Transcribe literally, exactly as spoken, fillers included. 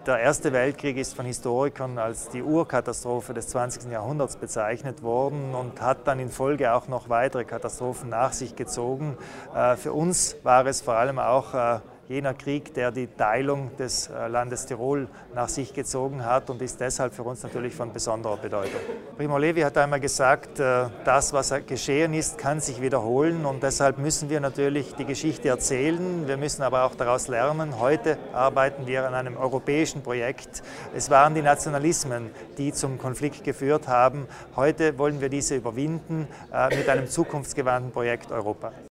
Der Erste Weltkrieg ist von Historikern als die Urkatastrophe des zwanzigsten Jahrhunderts bezeichnet worden und hat dann in Folge auch noch weitere Katastrophen nach sich gezogen. Für uns war es vor allem auch jener Krieg, der die Teilung des Landes Tirol nach sich gezogen hat und ist deshalb für uns natürlich von besonderer Bedeutung. Primo Levi hat einmal gesagt, das, was geschehen ist, kann sich wiederholen und deshalb müssen wir natürlich die Geschichte erzählen. Wir müssen aber auch daraus lernen. Heute arbeiten wir an einem europäischen Projekt. Es waren die Nationalismen, die zum Konflikt geführt haben. Heute wollen wir diese überwinden mit einem zukunftsgewandten Projekt Europa.